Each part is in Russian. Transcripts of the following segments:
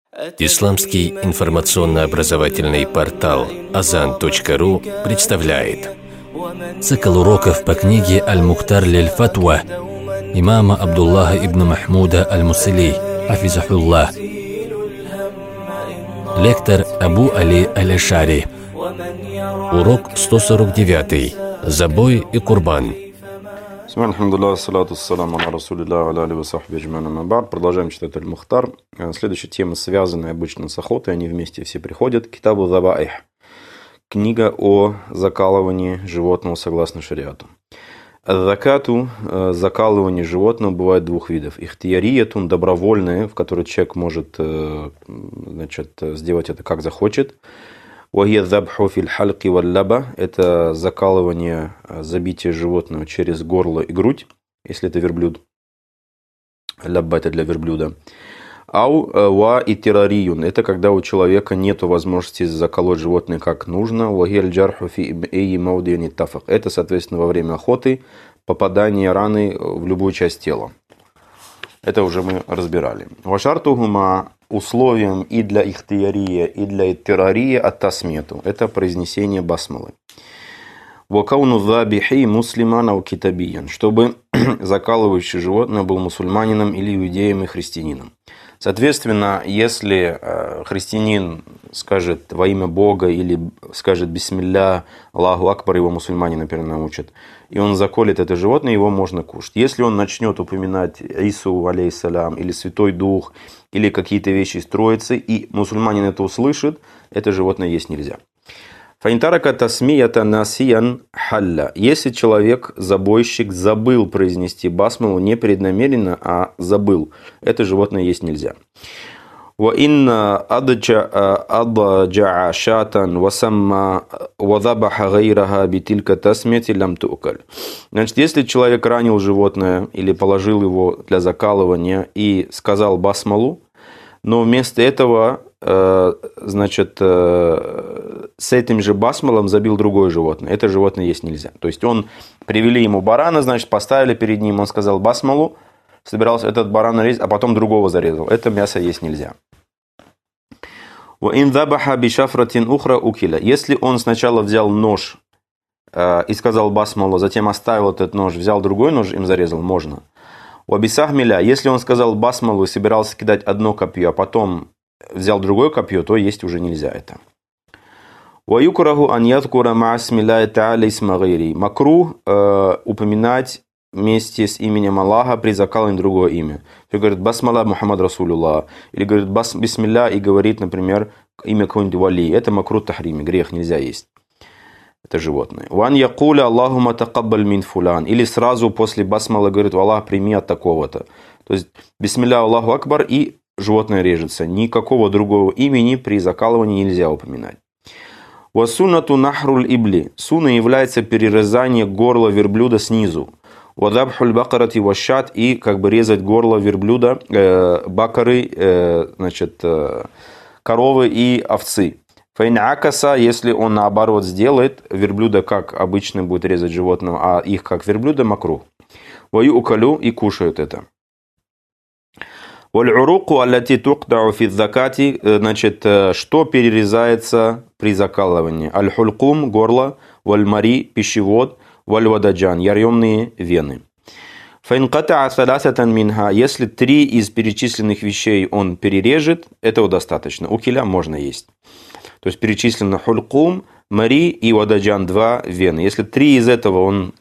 Исламский информационно-образовательный портал Azan.ru представляет цикл уроков по книге «Аль-Мухтар лиль-Фатва» имама Абдуллаха ибн Махмуда аль-Мусили, хафизахуллах. Лектор Абу Али аль-Ашари. Урок 149. Забой и курбан. Продолжаем читать Аль-Мухтар. Следующая тема, связанная обычно с охотой, они вместе все приходят. Китабу Забаих. Книга о закалывании животного согласно шариату. Закату, закалывание животного, бывает двух видов. Ихтияриятун, добровольное, в которой человек может сделать это как захочет. Это закалывание, забитие животного через горло и грудь, если это верблюд. Лябба это для верблюда. Это когда у человека нет возможности заколоть животное как нужно. Это, соответственно, во время охоты попадание раны в любую часть тела. Это уже мы разбирали. Вашартугума, условием и для ихтиярия, и для иттирария ат-тасмету. Это произнесение басмалы. Вакауну забихи муслимана у китабиян. Чтобы закалывающий животное был мусульманином или иудеем и христианином. Соответственно, если христианин скажет во имя Бога или скажет бисмилля, Аллаху Акбар, его мусульмане, например, научат, и он заколет это животное, его можно кушать. Если он начнет упоминать Ису, алейхиссалям, или Святой Дух, или какие-то вещи из Троицы, и мусульманин это услышит, это животное есть нельзя. Фаинтарака тасмията насиян халля. Если человек, забойщик, забыл произнести басмалу не преднамеренно, а забыл, это животное есть нельзя. Ва инна ададжа шатан васамма вадабаха гайраха битилька тасмити лям туукаль. Значит, если человек ранил животное или положил его для закалывания и сказал басмалу, но вместо этого с этим же басмалом забил другое животное. Это животное есть нельзя. То есть привели ему барана, значит, поставили перед ним, он сказал басмалу, собирался этот баран нарезать, а потом другого зарезал. Это мясо есть нельзя. Если он сначала взял нож и сказал басмалу, затем оставил этот нож, взял другой нож, им зарезал, можно. Если он сказал басмалу и собирался кидать одно копье, а потом взял другое копье, то есть уже нельзя это. Макрух упоминать вместе с именем Аллаха при закалывании другое имя. Говорит басмала Мухаммад Расулуллах. Или говорит бисмилля и говорит, например, имя какой-нибудь вали. Это макрух тахрими, грех, нельзя есть. Это животное. Ван якуля Аллахума такаббаль мин фулян. Или сразу после басмала говорит, Аллах, прими от такого-то. То есть бисмилля Аллаху Акбар и животное режется. Никакого другого имени при закалывании нельзя упоминать. Васунату нахруль ибли. Суна является перерезание горла верблюда снизу. Вадабхуль бакарати вашат, и как бы резать горло верблюда, бакары, коровы и овцы. Файнакаса, если он наоборот сделает, верблюда как обычно будет резать животного, а их как верблюда макрух. Ваю укалю и кушают это. Валь-уруку аллати туqдау фи закати, значит, что перерезается при закалывании? Аль-хулькум, горло, валь-мари, пищевод, валь-вададжан, яремные вены. Фаинката асаласатан минха, если 3 из перечисленных вещей он перережет, этого достаточно. У киля можно есть. То есть перечислено хулькум, мари и вададжан, 2 вены. Если 3 из этого он,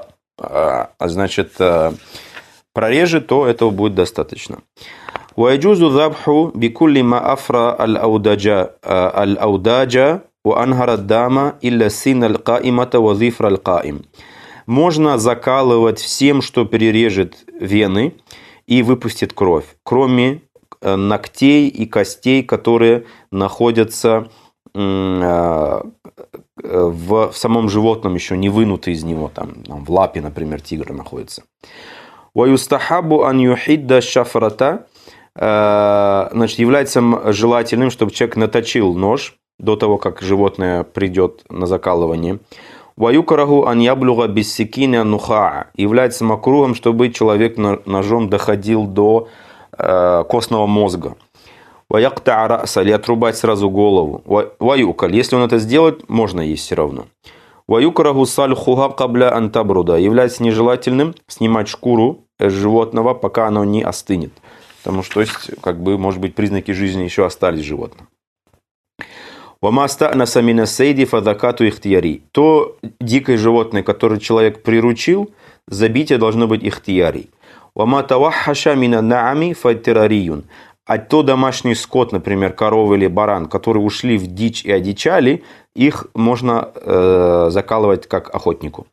прорежет, то этого будет достаточно. Вайджузу забху бикулли ма афра аль-аудаджа ва анхара дама илля син аль-каимата ва зифра аль-каим. Можно закалывать всем, что перережет вены и выпустит кровь, кроме ногтей и костей, которые находятся в самом животном, еще не вынуты из него, там в лапе, например, тигр находится. Ваюстахабу ан юхидда шафрата, значит, является желательным, чтобы человек наточил нож до того, как животное придет на закалывание. Ваюкараху ан яблюга биссикина нухаа. Является макругом, чтобы человек ножом доходил до костного мозга. Ваяктаа раса, или отрубать сразу голову. Ваюкаль, если он это сделает, можно есть все равно. Ваюкрагу сальхуга кабля антабруда, является нежелательным снимать шкуру животного, пока оно не остынет. Потому что, то есть, как бы, может быть, признаки жизни еще остались в животном. Вамастана самина сейди фадакату ихтияри. То дикое животное, которое человек приручил, забитие должно быть ихтияри. Ваматавахаша мина наами фатирариюн. А то домашний скот, например, корова или баран, которые ушли в дичь и одичали, их можно закалывать как охотнику.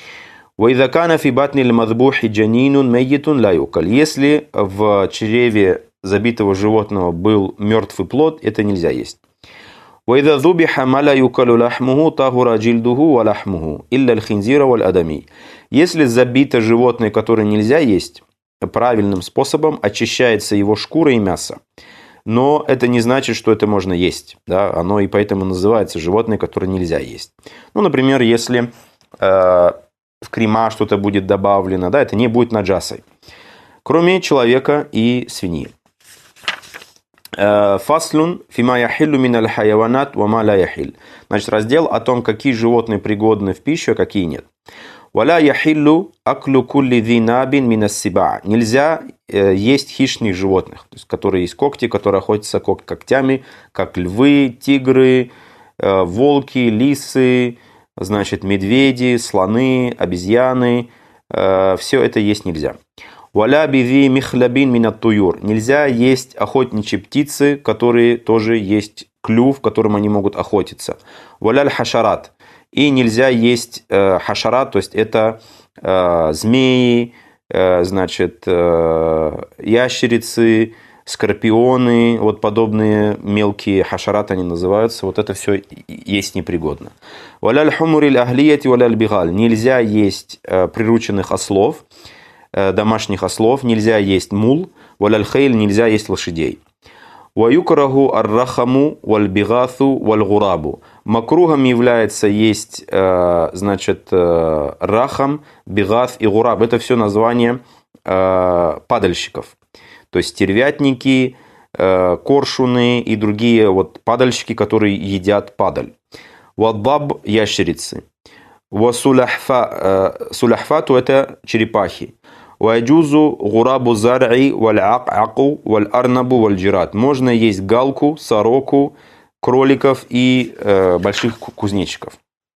Если в чреве забитого животного был мертвый плод, это нельзя есть. Если забито животное, которое нельзя есть, правильным способом очищается его шкура и мясо. Но это не значит, что это можно есть. Да? Оно и поэтому называется животное, которое нельзя есть. Ну, например, если в крема что-то будет добавлено, да, это не будет наджасой. Кроме человека и свиньи. Фаслун фима яхиллу миналь хайаванат ва ма ла яхиль. Значит, раздел о том, какие животные пригодны в пищу, а какие нет. Валя яхиллу аклю кулли динабин минас сиба. Нельзя есть хищных животных, то есть, которые есть когти, которые охотятся когтями, как львы, тигры, волки, лисы, значит, медведи, слоны, обезьяны. Все это есть нельзя. Валя биви михлябин минат туюр. Нельзя есть охотничьи птицы, которые тоже есть клюв, которым они могут охотиться. Валяль хашарат. И нельзя есть хашарат, то есть это змеи, значит, ящерицы, скорпионы, вот подобные мелкие хашараты они называются. Вот это все есть непригодно. Валяль хумуриль ахлияти валяль бигаль. Нельзя есть прирученных ослов, домашних ослов, нельзя есть мул, валяль хейль, нельзя есть лошадей. Ваюкарагу аррахаму вальбигасу вальгурабу. Макругом является есть, значит, рахам, бигас и гураб. Это все названия падальщиков. То есть стервятники, коршуны и другие вот падальщики, которые едят падаль. Вадбаб – ящерицы. Суляхфату – это черепахи. Ваджузу гурабу зар'i валь-ак'аку валь-арнабу валь-джират. Можно есть галку, сороку, кроликов и больших кузнечиков.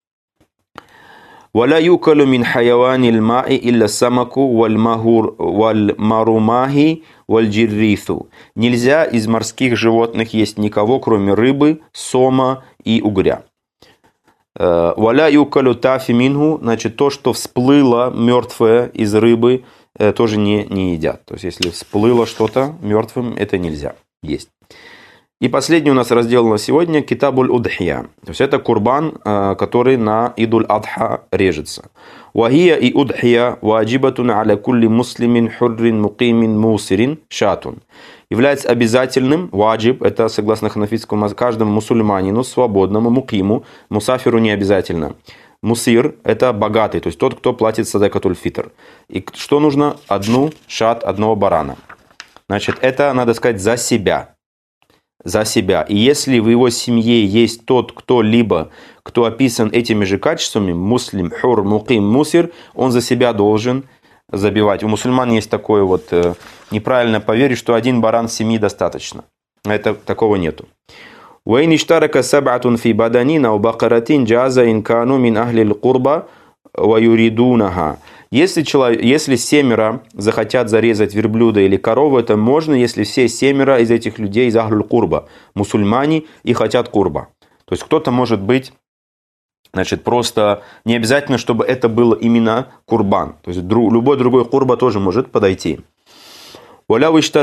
Валя юкалу мин хайаванил ма'i илля самаку валь-марумахи валь-джиррифу. Нельзя из морских животных есть никого, кроме рыбы, сома и угря. Валя юкалу тафи минху, значит, то, что всплыло мертвое из рыбы, тоже не едят. То есть, если всплыло что-то мертвым, это нельзя есть. И последний у нас раздел на сегодня – китабуль удхия. То есть, это курбан, который на идуль адха режется. Вахия и удхия ваджибатун аля кулли муслимин хуррин мукимин мусирин шатун. Является обязательным, ваджиб, это согласно ханафитскому, каждому мусульманину, свободному, мукиму, мусафиру не обязательно. Мусир – это богатый, то есть тот, кто платит садакатуль фитр. И что нужно? Одного барана. Значит, это, надо сказать, за себя. За себя. И если в его семье есть тот, кто-либо, кто описан этими же качествами, муслим, хур, муким, мусир, он за себя должен забивать. У мусульман есть такое вот неправильное поверье, что один баран семьи достаточно. Это такого нету. وإن اشترك سبعة في بدنين أو بقرة جاز إن كانوا من أهل القربة ويريدونها. Если семеро захотят зарезать верблюда или корову, это можно, если все семеро из этих людей из ахлюль курба, мусульмане и хотят курба. То есть кто-то может быть, значит, просто не обязательно, чтобы это было именно курбан. То есть любой другой курба тоже может подойти. Если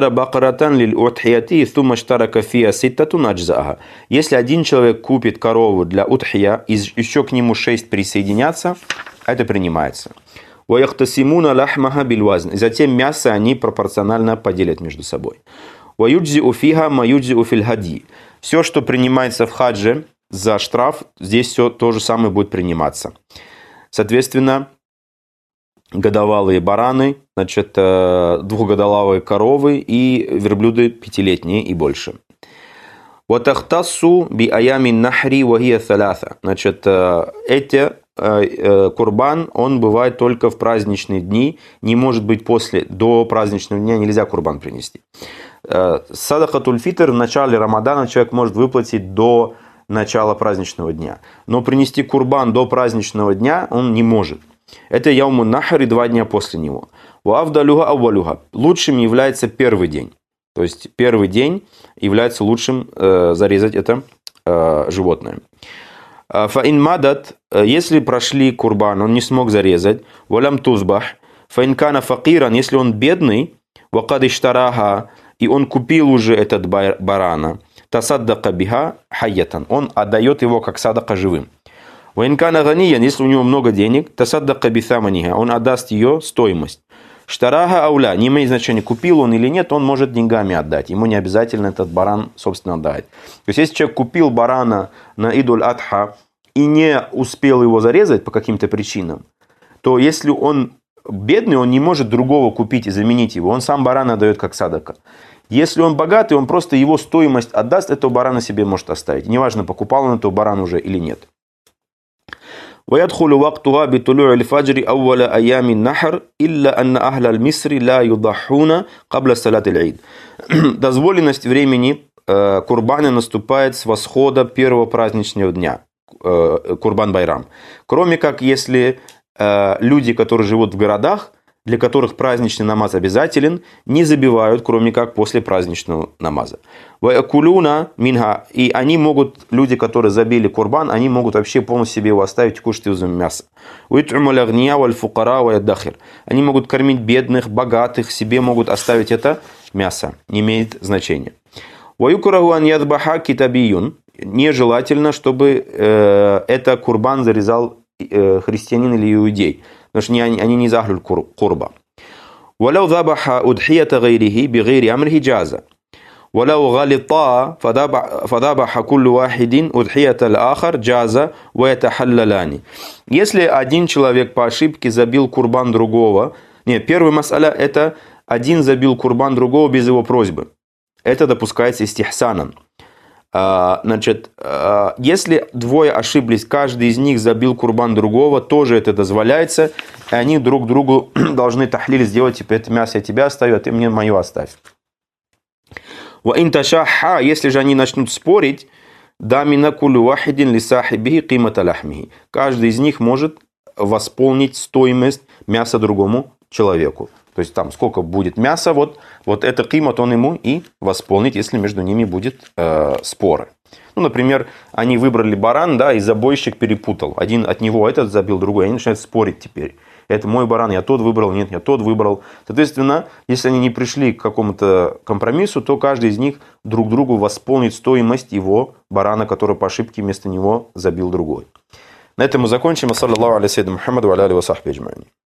один человек купит корову для утхия, и еще к нему 6 присоединятся, это принимается. И затем мясо они пропорционально поделят между собой. Все, что принимается в хадже за штраф, здесь все то же самое будет приниматься. Соответственно, годовалые бараны, значит, двухгодовалые коровы и верблюды 5-летние и больше. «Ватахтассу би аямин нахри вахия саляса». Значит, эти курбан, он бывает только в праздничные дни, не может быть до праздничного дня нельзя курбан принести. Садакатуль фитр в начале Рамадана человек может выплатить до начала праздничного дня. Но принести курбан до праздничного дня он не может. Это яумун нахр и 2 дня после него. Ваавдалюха аввалюха. Лучшим является первый день. То есть первый день является лучшим зарезать это животное. Фаин мадат, если прошли курбан, он не смог зарезать. Валям тузбах. Фаин кана факиран, если он бедный. Вакад иштараха, и он купил уже этот барана. Тасаддака биха хайятан. Он отдает его как садака живым. Ваинкана ганиян, если у него много денег, тасаддака бисаманиха, он отдаст ее стоимость. Штараха ауля, не имеет значения, купил он или нет, он может деньгами отдать. Ему не обязательно этот баран, собственно, отдать. То есть, если человек купил барана на Идуль-Адха и не успел его зарезать по каким-то причинам, то если он бедный, он не может другого купить и заменить его. Он сам барана отдает как садака. Если он богатый, он просто его стоимость отдаст, этого барана себе может оставить. Неважно, покупал он этого барана уже или нет. ويدخل وقتها بطلوع الفجر أول أيام النحر إلا أن أهل المصر لا يضحون قبل صلاة العيد. Дозволенность времени курбана наступает с восхода первого праздничного дня, Курбан-Байрам. Кроме как, если люди, которые живут в городах, для которых праздничный намаз обязателен, не забивают, кроме как после праздничного намаза. Минха, и они могут, люди, которые забили курбан, они могут вообще полностью себе его оставить и кушать из мяса. Они могут кормить бедных, богатых, себе могут оставить это мясо, не имеет значения. Нежелательно, чтобы это курбан зарезал христианин или иудей. Потому что они не захлюль курба. وَلَوْ ذَبَحَ أُضْحِيَةَ غَيْرِهِ بِغَيْرِ أَمْرِهِ جَازَ وَلَوْ غَلِطَا فَذَبَحَ كُلُّ وَاحِدٍ أُضْحِيَةَ الْآخَرِ جَازَ وَيَتَحَلَّلَانِ. Если один человек по ошибке забил курбан другого, первый мас'аля это один забил курбан другого без его просьбы. Это допускается истихсаном. Значит, если двое ошиблись, каждый из них забил курбан другого, тоже это дозволяется, и они друг другу должны тахлиль сделать, типа, это мясо я тебя оставлю, а ты мне мое оставь. Если же они начнут спорить, каждый из них может восполнить стоимость мяса другому человеку. То есть там сколько будет мяса, вот это кимат он ему и восполнит, если между ними будет споры. Ну, например, они выбрали баран, да, и забойщик перепутал. Один от него этот забил, другой. Они начинают спорить теперь. Это мой баран, я тот выбрал, нет, я тот выбрал. Соответственно, если они не пришли к какому-то компромиссу, то каждый из них друг другу восполнит стоимость его барана, который по ошибке вместо него забил другой. На этом мы закончим. Саллаллаху алейхи Мухаммаду ва аля алихи ва сахби аджмаин.